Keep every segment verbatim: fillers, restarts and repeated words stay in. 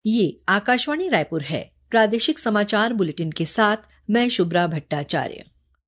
ये आकाशवाणी रायपुर है। प्रादेशिक समाचार बुलेटिन के साथ मैं शुभ्रा भट्टाचार्य।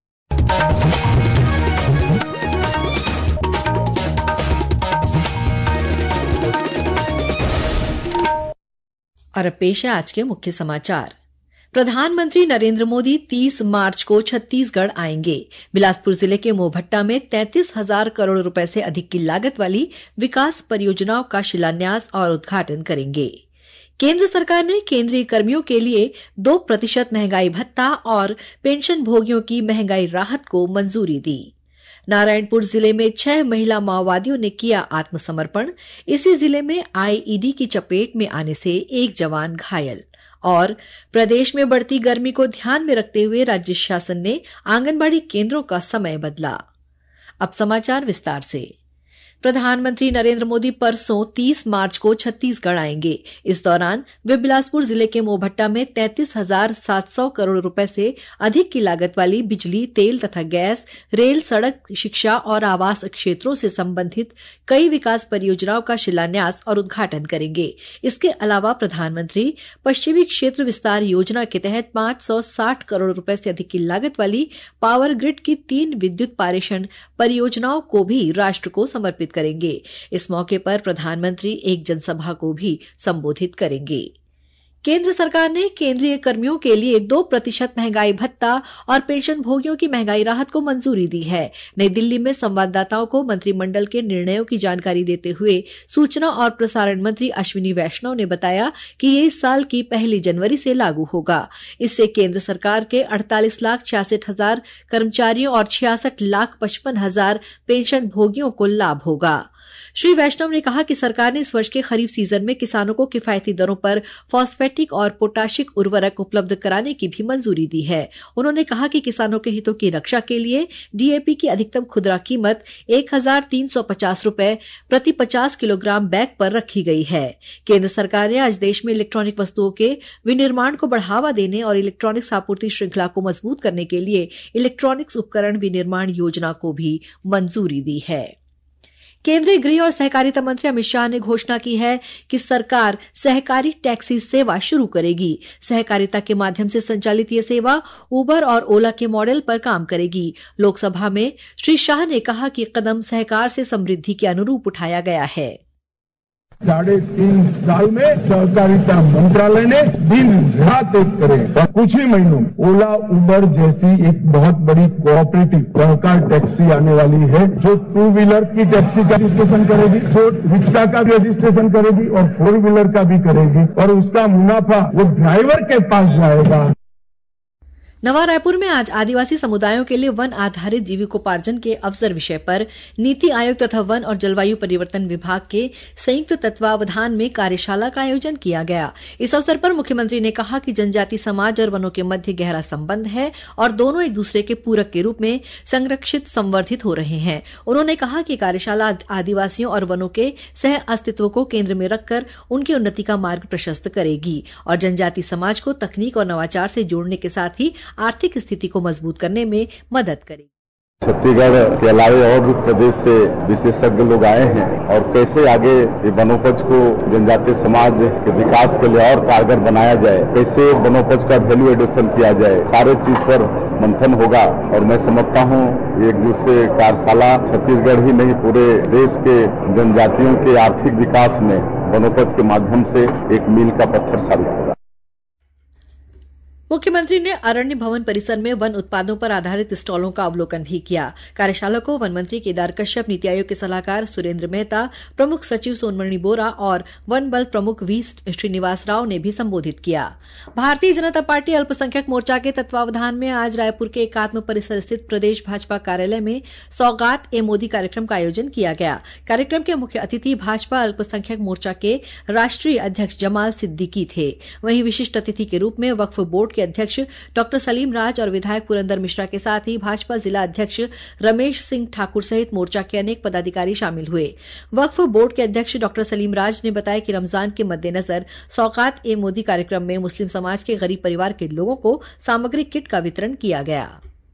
और अब पेश है आज के मुख्य समाचार। प्रधानमंत्री नरेंद्र मोदी तीस मार्च को छत्तीसगढ़ आएंगे। बिलासपुर जिले के मोहभट्टा में तैंतीस हजार करोड़ रुपए से अधिक की लागत वाली विकास परियोजनाओं का शिलान्यास और उद्घाटन करेंगे। केंद्र सरकार ने केंद्रीय कर्मियों के लिए दो प्रतिशत महंगाई भत्ता और पेंशन भोगियों की महंगाई राहत को मंजूरी दी। नारायणपुर जिले में छह महिला माओवादियों ने किया आत्मसमर्पण। इसी जिले में आईईडी की चपेट में आने से एक जवान घायल। और प्रदेश में बढ़ती गर्मी को ध्यान में रखते हुए राज्य शासन ने आंगनबाड़ी केंद्रों का समय बदला। अब समाचार विस्तार से। प्रधानमंत्री नरेंद्र मोदी परसों तीस मार्च को छत्तीसगढ़ आएंगे। इस दौरान वे बिलासपुर जिले के मोहभट्टा में तैंतीस हजार सात सौ करोड़ रुपए से अधिक की लागत वाली बिजली, तेल तथा गैस, रेल, सड़क, शिक्षा और आवास क्षेत्रों से संबंधित कई विकास परियोजनाओं का शिलान्यास और उद्घाटन करेंगे। इसके अलावा प्रधानमंत्री पश्चिमी क्षेत्र विस्तार योजना के तहत पांच सौ साठ करोड़ रुपए से अधिक की लागत वाली पावर ग्रिड की तीन विद्युत पारेषण परियोजनाओं को भी राष्ट्र को समर्पित करेंगे। इस मौके पर प्रधानमंत्री एक जनसभा को भी संबोधित करेंगे। केंद्र सरकार ने केंद्रीय कर्मियों के लिए दो प्रतिशत महंगाई भत्ता और पेंशन भोगियों की महंगाई राहत को मंजूरी दी है। नई दिल्ली में संवाददाताओं को मंत्रिमंडल के निर्णयों की जानकारी देते हुए सूचना और प्रसारण मंत्री अश्विनी वैष्णव ने बताया कि ये इस साल की पहली जनवरी से लागू होगा। इससे केंद्र सरकार के अड़तालीस लाख छियासठ हजार कर्मचारियों और छियासठ लाख पचपन हजार पेंशन भोगियों को लाभ होगा। श्री वैष्णव ने कहा कि सरकार ने इस वर्ष के खरीफ सीजन में किसानों को किफायती दरों पर फॉस्फेटिक और पोटाशिक उर्वरक उपलब्ध कराने की भी मंजूरी दी है। उन्होंने कहा कि किसानों के हितों की रक्षा के लिए डीएपी की अधिकतम खुदरा कीमत एक हजार तीन सौ पचास रूपये प्रति पचास किलोग्राम बैग पर रखी गई है। केंद्र सरकार ने आज देश में इलेक्ट्रॉनिक वस्तुओं के विनिर्माण को बढ़ावा देने और इलेक्ट्रॉनिक्स आपूर्ति श्रृंखला को मजबूत करने के लिए इलेक्ट्रॉनिक्स उपकरण विनिर्माण योजना को भी मंजूरी दी है। केंद्रीय गृह और सहकारिता मंत्री अमित शाह ने घोषणा की है कि सरकार सहकारी टैक्सी सेवा शुरू करेगी। सहकारिता के माध्यम से संचालित ये सेवा उबर और ओला के मॉडल पर काम करेगी। लोकसभा में श्री शाह ने कहा कि कदम सहकार से समृद्धि के अनुरूप उठाया गया है। साढ़े तीन साल में सहकारिता मंत्रालय ने दिन रात एक करे और कुछ ही महीनों ओला, उबर जैसी एक बहुत बड़ी कोऑपरेटिव सहकार टैक्सी आने वाली है, जो टू व्हीलर की टैक्सी का रजिस्ट्रेशन करेगी, जो रिक्शा का भी रजिस्ट्रेशन करेगी और फोर व्हीलर का भी करेगी और उसका मुनाफा वो ड्राइवर के पास जाएगा। नवा रायपुर में आज आदिवासी समुदायों के लिए वन आधारित जीविकोपार्जन के अवसर विषय पर नीति आयोग तथा वन और जलवायु परिवर्तन विभाग के संयुक्त तत्वावधान में कार्यशाला का आयोजन किया गया। इस अवसर पर मुख्यमंत्री ने कहा कि जनजाति समाज और वनों के मध्य गहरा संबंध है और दोनों एक दूसरे के पूरक के रूप में संरक्षित संवर्धित हो रहे हैं। उन्होंने कहा कि कार्यशाला आदिवासियों और वनों के सह अस्तित्व को केंद्र में रखकर उनकी उन्नति का मार्ग प्रशस्त करेगी और जनजाति समाज को तकनीक और नवाचार से जोड़ने के साथ ही आर्थिक स्थिति को मजबूत करने में मदद करेगी। छत्तीसगढ़ के अलावे और भी प्रदेश से विशेषज्ञ लोग आए हैं और कैसे आगे वनोपज को जनजातीय समाज के विकास के लिए और कारगर बनाया जाए, कैसे वनोपज का वैल्यू एडिशन किया जाए, सारे चीज पर मंथन होगा। और मैं समझता हूँ एक दूसरे कार्यशाला छत्तीसगढ़ ही नहीं पूरे देश के जनजातियों के आर्थिक विकास में वनोपज के माध्यम से एक मील का पत्थर साबित होगा। मुख्यमंत्री ने अरण्य भवन परिसर में वन उत्पादों पर आधारित स्टॉलों का अवलोकन भी किया। कार्यशाला को वन मंत्री केदार कश्यप, नीति आयोग के सलाहकार सुरेंद्र मेहता, प्रमुख सचिव सोनमणि बोरा और वन बल प्रमुख वी श्रीनिवास राव ने भी संबोधित किया। भारतीय जनता पार्टी अल्पसंख्यक मोर्चा के तत्वावधान में आज रायपुर के एकात्म परिसर स्थित प्रदेश भाजपा कार्यालय में सौगात ए मोदी कार्यक्रम का आयोजन किया गया। कार्यक्रम के मुख्य अतिथि भाजपा अल्पसंख्यक मोर्चा के राष्ट्रीय अध्यक्ष जमाल सिद्दीकी थे। वहीं विशिष्ट अतिथि के रूप में वक्फ बोर्ड के अध्यक्ष डॉक्टर सलीम राज और विधायक पुरंदर मिश्रा के साथ ही भाजपा जिला अध्यक्ष रमेश सिंह ठाकुर सहित मोर्चा के अनेक पदाधिकारी शामिल हुए। वक्फ बोर्ड के अध्यक्ष डॉक्टर सलीम राज ने बताया कि रमजान के मद्देनजर सौगात ए मोदी कार्यक्रम में मुस्लिम समाज के गरीब परिवार के लोगों को सामग्री किट का वितरण किया गया।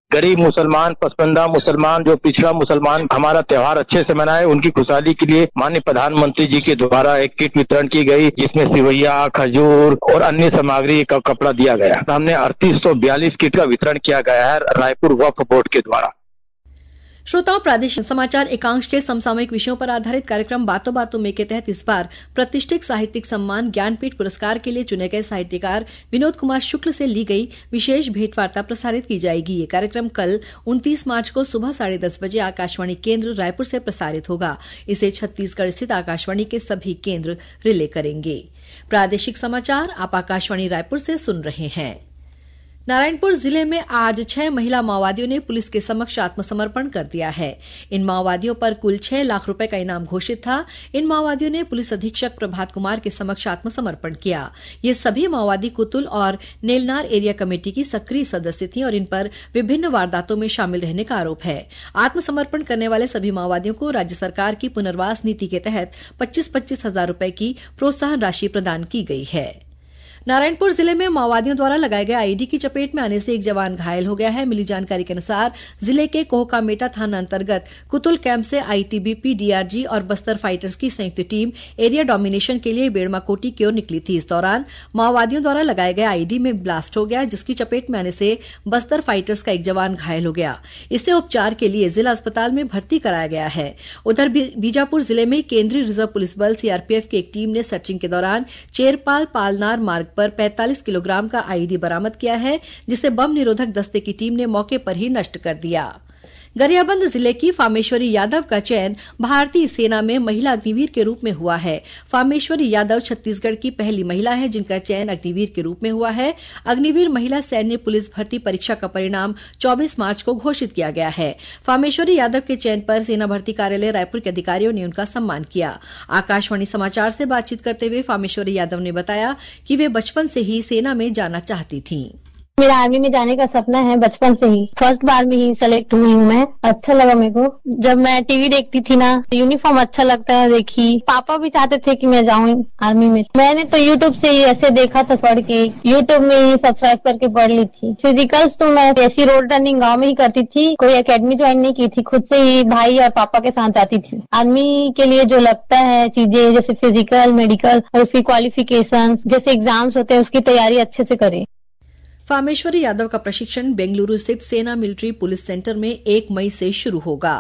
गरीब मुसलमान, पसमंदा मुसलमान, जो पिछड़ा मुसलमान हमारा त्योहार अच्छे से मनाए, उनकी खुशहाली के लिए माननीय प्रधानमंत्री जी के द्वारा एक किट वितरण की गई, जिसमें सिवैया, खजूर और अन्य सामग्री का कपड़ा दिया गया। हमने अड़तीस सौ बयालीस किट का वितरण किया गया है रायपुर वक्फ बोर्ड के द्वारा। श्रोताओं, प्रादेशिक समाचार एकांश के समसामयिक विषयों पर आधारित कार्यक्रम बातों बातों में के तहत इस बार प्रतिष्ठित साहित्यिक सम्मान ज्ञानपीठ पुरस्कार के लिए चुने गए साहित्यकार विनोद कुमार शुक्ल से ली गई विशेष भेंटवार्ता प्रसारित की जाएगी। ये कार्यक्रम कल उनतीस मार्च को सुबह साढ़े दस बजे आकाशवाणी केंद्र रायपुर से प्रसारित होगा। इसे छत्तीसगढ़ स्थित आकाशवाणी के सभी केंद्र रिले करेंगे। प्रादेशिक समाचार आप आकाशवाणी रायपुर से सुन रहे हैं। नारायणपुर जिले में आज छह महिला माओवादियों ने पुलिस के समक्ष आत्मसमर्पण कर दिया है। इन माओवादियों पर कुल छह लाख रुपए का इनाम घोषित था। इन माओवादियों ने पुलिस अधीक्षक प्रभात कुमार के समक्ष आत्मसमर्पण किया। ये सभी माओवादी कुतुल और नेलनार एरिया कमेटी की सक्रिय सदस्य थी और इन पर विभिन्न वारदातों में शामिल रहने का आरोप है। आत्मसमर्पण करने वाले सभी माओवादियों को राज्य सरकार की पुनर्वास नीति के तहत पच्चीस पच्चीस हजार रुपए की प्रोत्साहन राशि प्रदान की गई है। नारायणपुर जिले में माओवादियों द्वारा लगाए गए आईईडी की चपेट में आने से एक जवान घायल हो गया है। मिली जानकारी के अनुसार जिले के कोहकामेटा थाना अंतर्गत कुतुल कैंप से आईटीबीपी, डीआरजी और बस्तर फाइटर्स की संयुक्त टीम एरिया डोमिनेशन के लिए बेड़माकोटी की ओर निकली थी। इस दौरान माओवादियों द्वारा लगाए गए आईईडी में ब्लास्ट हो गया, जिसकी चपेट में आने से बस्तर फाइटर्स का एक जवान घायल हो गया। इसे उपचार के लिए जिला अस्पताल में भर्ती कराया गया है। उधर बीजापुर जिले में केंद्रीय रिजर्व पुलिस बल सीआरपीएफ की एक टीम ने सर्चिंग के दौरान चेरपाल पालनार मार्ग पर पैंतालीस किलोग्राम का आईईडी बरामद किया है, जिसे बम निरोधक दस्ते की टीम ने मौके पर ही नष्ट कर दिया। गरियाबंद जिले की फामेश्वरी यादव का चयन भारतीय सेना में महिला अग्निवीर के रूप में हुआ है। फामेश्वरी यादव छत्तीसगढ़ की पहली महिला है जिनका चयन अग्निवीर के रूप में हुआ है। अग्निवीर महिला सैन्य पुलिस भर्ती परीक्षा का परिणाम चौबीस मार्च को घोषित किया गया है। फामेश्वरी यादव के चयन पर सेना भर्ती कार्यालय रायपुर के अधिकारियों ने उनका सम्मान किया। आकाशवाणी समाचार से बातचीत करते हुए फामेश्वरी यादव ने बताया कि वे बचपन से ही सेना में जाना चाहती थीं। मेरा आर्मी में जाने का सपना है बचपन से ही। फर्स्ट बार में ही सेलेक्ट हुई हूँ मैं। अच्छा लगा मेरे को। जब मैं टीवी देखती थी ना, यूनिफॉर्म अच्छा लगता है देखी। पापा भी चाहते थे कि मैं जाऊँ आर्मी में। मैंने तो यूट्यूब से ही ऐसे देखा था, पढ़ के यूट्यूब में ही सब्सक्राइब करके पढ़ ली थी। फिजिकल्स तो मैं ऐसी रोड रनिंग गाँव में ही करती थी, कोई अकेडमी ज्वाइन नहीं की थी। खुद से ही भाई और पापा के साथ जाती थी। आर्मी के लिए जो लगता है चीजें, जैसे फिजिकल, मेडिकल और उसकी क्वालिफिकेशन, जैसे एग्जाम्स होते हैं, उसकी तैयारी अच्छे से करे। फामेश्वरी यादव का प्रशिक्षण बेंगलुरु स्थित सेना मिलिट्री पुलिस सेंटर में एक मई से शुरू होगा।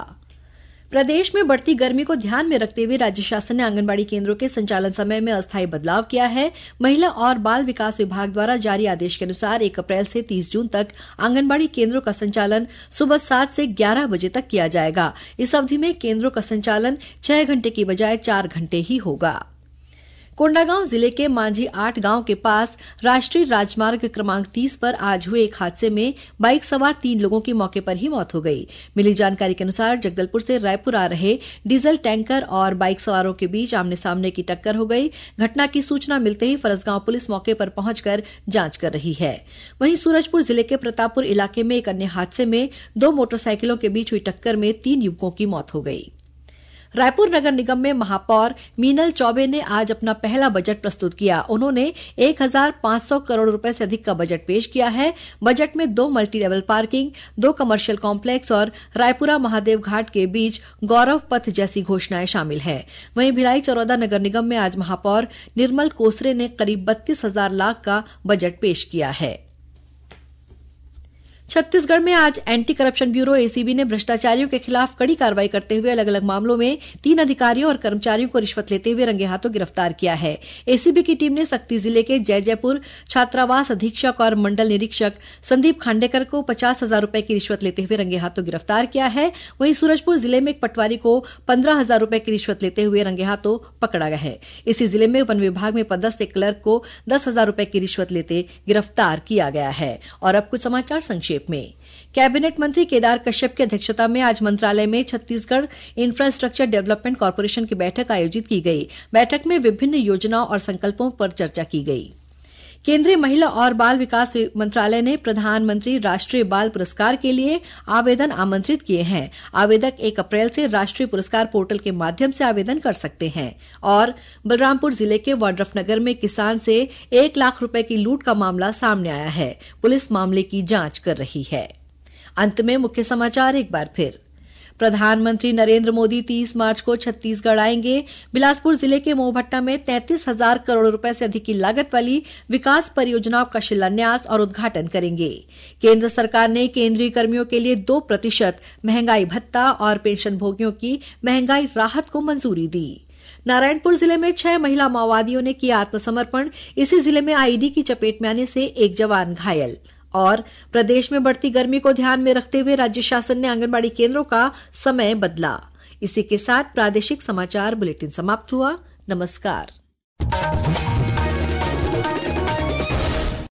प्रदेश में बढ़ती गर्मी को ध्यान में रखते हुए राज्य शासन ने आंगनबाड़ी केंद्रों के संचालन समय में अस्थायी बदलाव किया है। महिला और बाल विकास विभाग द्वारा जारी आदेश के अनुसार एक अप्रैल से तीस जून तक आंगनबाड़ी केंद्रों का संचालन सुबह सात से ग्यारह बजे तक किया जाएगा। इस अवधि में केंद्रों का संचालन छह घंटे की बजाय चार घंटे ही होगा। कोंडागांव जिले के मांझी आठ गांव के पास राष्ट्रीय राजमार्ग क्रमांक तीस पर आज हुए एक हादसे में बाइक सवार तीन लोगों की मौके पर ही मौत हो गई। मिली जानकारी के अनुसार जगदलपुर से रायपुर आ रहे डीजल टैंकर और बाइक सवारों के बीच आमने सामने की टक्कर हो गई। घटना की सूचना मिलते ही फरसगांव पुलिस मौके पर पहुंचकर जांच कर रही है। वहीं सूरजपुर जिले के प्रतापपुर इलाके में एक अन्य हादसे में दो मोटरसाइकिलों के बीच हुई टक्कर में तीन युवकों की मौत हो गई। रायपुर नगर निगम में महापौर मीनल चौबे ने आज अपना पहला बजट प्रस्तुत किया। उन्होंने एक हजार पांच सौ करोड़ रुपए से अधिक का बजट पेश किया है। बजट में दो मल्टी लेवल पार्किंग, दो कमर्शियल कॉम्प्लेक्स और रायपुरा महादेव घाट के बीच गौरव पथ जैसी घोषणाएं शामिल है। वहीं भिलाई चरौदा नगर निगम में आज महापौर निर्मल कोसरे ने करीब बत्तीस हजार लाख का बजट पेश किया है। छत्तीसगढ़ में आज एंटी करप्शन ब्यूरो एसीबी ने भ्रष्टाचारियों के खिलाफ कड़ी कार्रवाई करते हुए अलग अलग मामलों में तीन अधिकारियों और कर्मचारियों को रिश्वत लेते हुए रंगे हाथों गिरफ्तार किया है। एसीबी की टीम ने सक्ती जिले के जयजयपुर छात्रावास अधीक्षक और मंडल निरीक्षक संदीप खांडेकर को पचास हजार रूपये की रिश्वत लेते हुए रंगे हाथों गिरफ्तार किया है। वहीं सूरजपुर जिले में एक पटवारी को पंद्रह हजार रूपये की रिश्वत लेते हुए रंगे हाथों पकड़ा गया है। इसी जिले में वन विभाग में पदस्थ एक क्लर्क को दस हजार रूपये की रिश्वत लेते गिरफ्तार किया गया है। और अब कुछ समाचार संक्षेप में। कैबिनेट मंत्री केदार कश्यप की अध्यक्षता में आज मंत्रालय में छत्तीसगढ़ इंफ्रास्ट्रक्चर डेवलपमेंट कॉर्पोरेशन की बैठक आयोजित की गई। बैठक में विभिन्न योजनाओं और संकल्पों पर चर्चा की गई। केंद्रीय महिला और बाल विकास मंत्रालय ने प्रधानमंत्री राष्ट्रीय बाल पुरस्कार के लिए आवेदन आमंत्रित किए हैं। आवेदक एक अप्रैल से राष्ट्रीय पुरस्कार पोर्टल के माध्यम से आवेदन कर सकते हैं। और बलरामपुर जिले के वाड्रफनगर में किसान से एक लाख रुपए की लूट का मामला सामने आया है। पुलिस मामले की जांच कर रही है। अंत में मुख्य समाचार एक बार फिर। प्रधानमंत्री नरेंद्र मोदी तीस मार्च को छत्तीसगढ़ आएंगे। बिलासपुर जिले के मोहभट्टा में तैंतीस हजार करोड़ रुपए से अधिक की लागत वाली विकास परियोजनाओं का शिलान्यास और उद्घाटन करेंगे। केंद्र सरकार ने केंद्रीय कर्मियों के लिए दो प्रतिशत महंगाई भत्ता और पेंशनभोगियों की महंगाई राहत को मंजूरी दी। नारायणपुर जिले में छह महिला माओवादियों ने किया आत्मसमर्पण। इसी जिले में आईईडी की चपेट में आने से एक जवान घायल। और प्रदेश में बढ़ती गर्मी को ध्यान में रखते हुए राज्य शासन ने आंगनबाड़ी केंद्रों का समय बदला। इसी के साथ प्रादेशिक समाचार बुलेटिन समाप्त हुआ। नमस्कार।